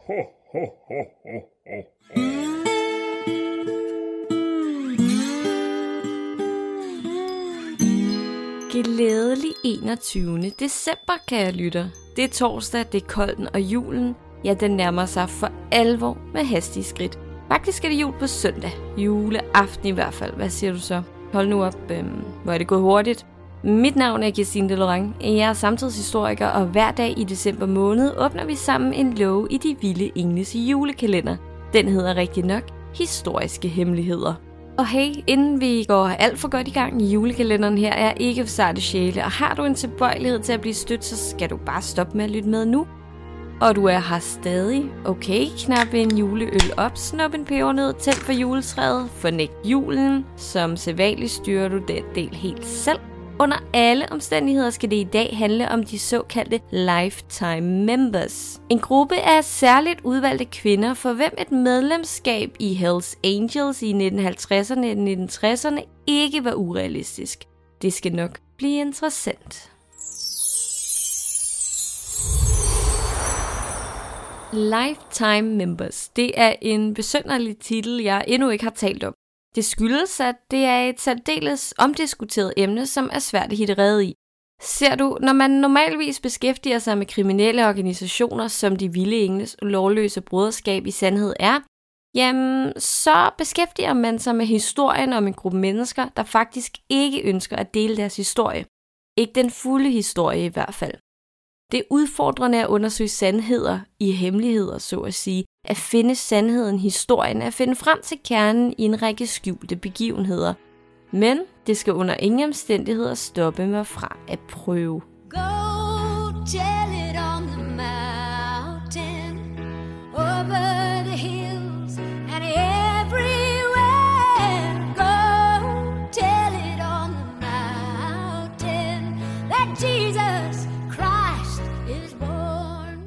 Glædelig 21. december, kære lytter. Det er torsdag, det er kolden, og julen, ja, den nærmer sig for alvor med hastige skridt. Faktisk er det jul på søndag. Juleaften i hvert fald. Hvad siger du så? Hold nu op. Hvor er det gået hurtigt? Mit navn er Kirstine Delorange. Jeg er samtidshistoriker, og hver dag i december måned åbner vi sammen en låge i De Vilde Engles julekalender. Den hedder rigtig nok Historiske Hemmeligheder. Og hey, inden vi går alt for godt i gang i julekalenderen her, er ikke for sarte sjæle, og har du en tilbøjelighed til at blive stødt, så skal du bare stoppe med at lytte med nu. Og du er her stadig. Okay, knap en juleøl op, snop en pebernød, tænd for juletræet, fornægt julen. Som sædvanligt styrer du den del helt selv. Under alle omstændigheder skal det i dag handle om de såkaldte Lifetime Members. En gruppe af særligt udvalgte kvinder, for hvem et medlemskab i Hells Angels i 1950'erne og 1960'erne ikke var urealistisk. Det skal nok blive interessant. Lifetime Members. Det er en besynderlig titel, jeg endnu ikke har talt om. Det skyldes, at det er et særdeles omdiskuteret emne, som er svært at hitte rede i. Ser du, når man normalvis beskæftiger sig med kriminelle organisationer, som De Vilde Engles lovløse broderskab i sandhed er, jamen, så beskæftiger man sig med historien om en gruppe mennesker, der faktisk ikke ønsker at dele deres historie. Ikke den fulde historie i hvert fald. Det er udfordrende at undersøge sandheder i hemmeligheder, så at sige. At finde sandheden i historien, at finde frem til kernen i en række skjulte begivenheder. Men det skal under ingen omstændigheder stoppe mig fra at prøve. Go tell it on the mountain, over the hills and everywhere. Go tell it on the mountain that Jesus Christ is born.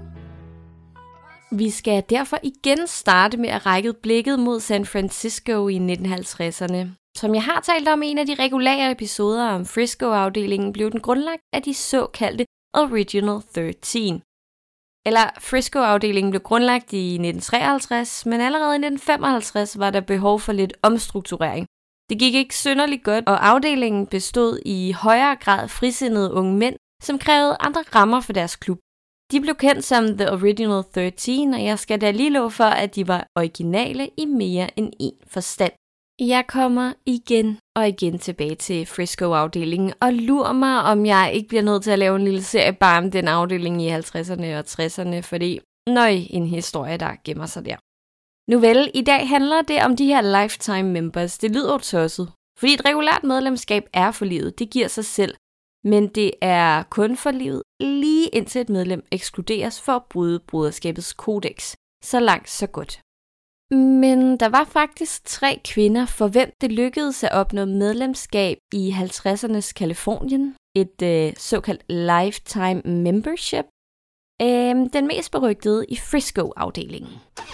Vi skal derfor igen starte med at række blikket mod San Francisco i 1950'erne. Som jeg har talt om i en af de regulære episoder om Frisco-afdelingen, blev den grundlagt af de såkaldte Original 13. Eller Frisco-afdelingen blev grundlagt i 1953, men allerede i 1955 var der behov for lidt omstrukturering. Det gik ikke synderligt godt, og afdelingen bestod i højere grad frisindede unge mænd, som krævede andre rammer for deres klub. De blev kendt som The Original 13, og jeg skal da lige love for, at de var originale i mere end én forstand. Jeg kommer igen og igen tilbage til Frisco-afdelingen, og lurer mig, om jeg ikke bliver nødt til at lave en lille serie bare om den afdeling i 50'erne og 60'erne, fordi en historie, der gemmer sig der. Nu vel, i dag handler det om de her Lifetime Members. Det lyder jo tosset, fordi et regulært medlemskab er for livet, det giver sig selv. Men det er kun for livet lige indtil et medlem ekskluderes for at bryde broderskabets kodex. Så langt, så godt. Men der var faktisk 3 kvinder, for hvem det lykkedes at opnå medlemskab i 50'ernes Californien. Et såkaldt Lifetime Membership. Den mest berygtede i Frisco-afdelingen.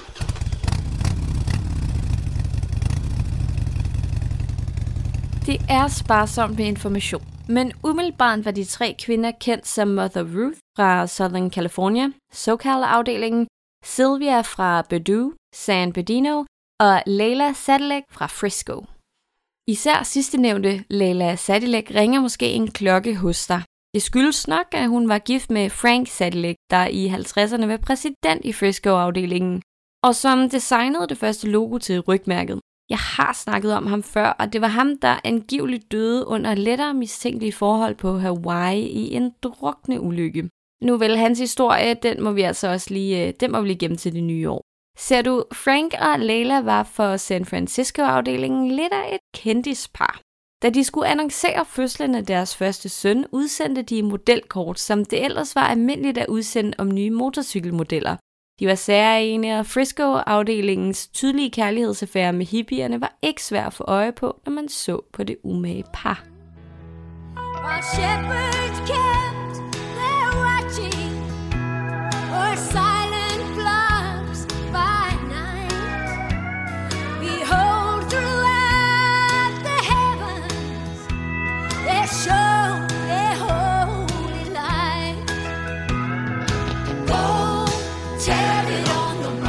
Det er sparsomt med information. Men umiddelbart var de 3 kvinder kendt som Mother Ruth fra Southern California, SoCal-afdelingen, Sylvia fra Berdoo, San Bernardino og Leila Sadilek fra Frisco. Især sidstnævnte Leila Sadilek ringer måske en klokke hos dig. Det skyldes nok, at hun var gift med Frank Sadilek, der i 50'erne var præsident i Frisco-afdelingen, og som designede det første logo til rygmærket. Jeg har snakket om ham før, og det var ham, der angiveligt døde under lettere mistænkelige forhold på Hawaii i en drukne ulykke. Nu vel, hans historie, den må vi altså også lige gemme til det nye år. Ser du, Frank og Leila var for San Francisco-afdelingen lidt af et kendispar. Da de skulle annoncere fødslen af deres første søn, udsendte de modelkort, som det ellers var almindeligt at udsende om nye motorcykelmodeller. De var særegne, og Frisco-afdelingens tydelige kærlighedsaffære med hippierne var ikke svær at få øje på, når man så på det umage par. Tell it on the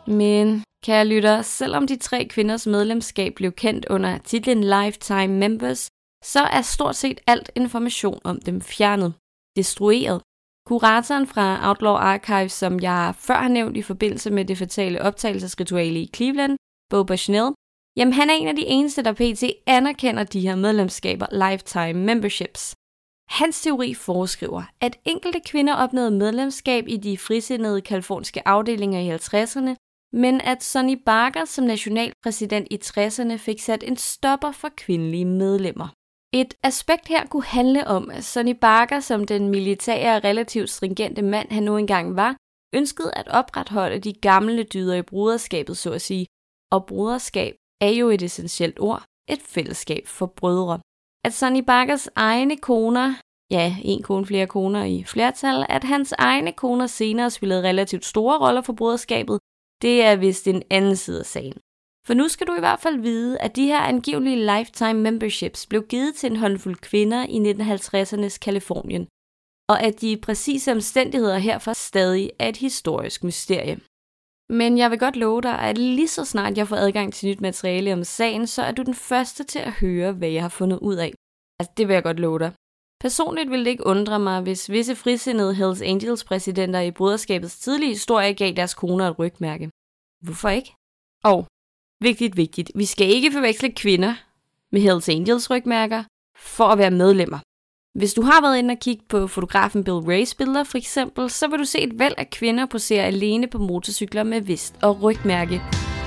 Men, kære lytter, selvom de 3 kvinders medlemskab blev kendt under titlen Lifetime Members, så er stort set alt information om dem fjernet, destrueret. Kuratoren fra Outlaw Archives, som jeg før har nævnt i forbindelse med det fatale optagelsesrituale i Cleveland, Bo Bushnell, jamen han er en af de eneste, der pt. Anerkender de her medlemskaber, Lifetime Memberships. Hans teori foreskriver, at enkelte kvinder opnåede medlemskab i de frisindede kaliforniske afdelinger i 50'erne, men at Sonny Barker som nationalpræsident i 60'erne fik sat en stopper for kvindelige medlemmer. Et aspekt her kunne handle om, at Sonny Barker, som den militære og relativt stringente mand han nu engang var, ønskede at opretholde de gamle dyder i broderskabet, så at sige. Og broderskab er jo et essentielt ord, et fællesskab for brødre. At Sonny Barkers egne koner, ja, en kone, flere koner i flertal, at hans egne koner senere spillede relativt store roller for broderskabet, det er vist en anden side af sagen. For nu skal du i hvert fald vide, at de her angivelige lifetime memberships blev givet til en håndfuld kvinder i 1950'ernes Californien, og at de præcise omstændigheder herfor stadig er et historisk mysterie. Men jeg vil godt love dig, at lige så snart jeg får adgang til nyt materiale om sagen, så er du den første til at høre, hvad jeg har fundet ud af. Altså, det vil jeg godt love dig. Personligt ville det ikke undre mig, hvis visse frisindede Hells Angels præsidenter i broderskabets tidlige historie gav deres koner et rygmærke. Hvorfor ikke? Og vigtigt, vi skal ikke forveksle kvinder med Hells Angels rygmærker for at være medlemmer. Hvis du har været inde og kigge på fotografen Bill Rays billeder for eksempel, så vil du se et væld af kvinder posere alene på motorcykler med vest og rygmærke.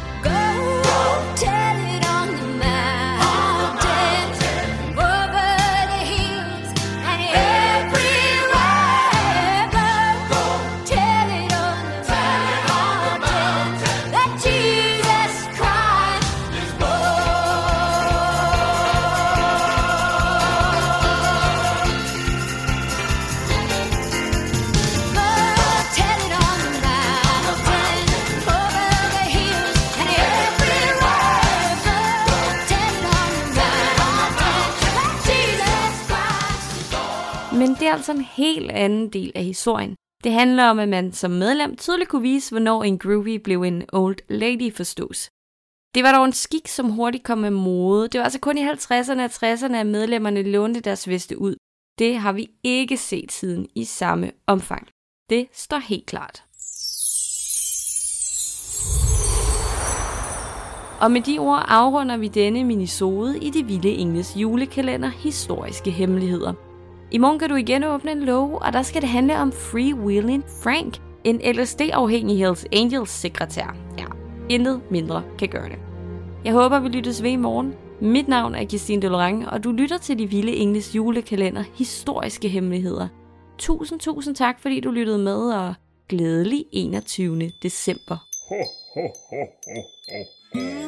Men det er altså en helt anden del af historien. Det handler om, at man som medlem tydeligt kunne vise, hvornår en groovy blev en old lady forstås. Det var dog en skik, som hurtigt kom med mode. Det var altså kun i 50'erne og 60'erne, at medlemmerne lånte deres veste ud. Det har vi ikke set siden i samme omfang. Det står helt klart. Og med de ord afrunder vi denne minisode i De Vilde Engles julekalender Historiske Hemmeligheder. I morgen kan du igen åbne en låge, og der skal det handle om Freewheeling Frank, en LSD-afhængig Hells Angels sekretær. Ja, intet mindre kan gøre det. Jeg håber, vi lyttes ved i morgen. Mit navn er Christine Delorang, og du lytter til De Vilde Engles julekalender Historiske Hemmeligheder. Tusind tak, fordi du lyttede med, og glædelig 21. december.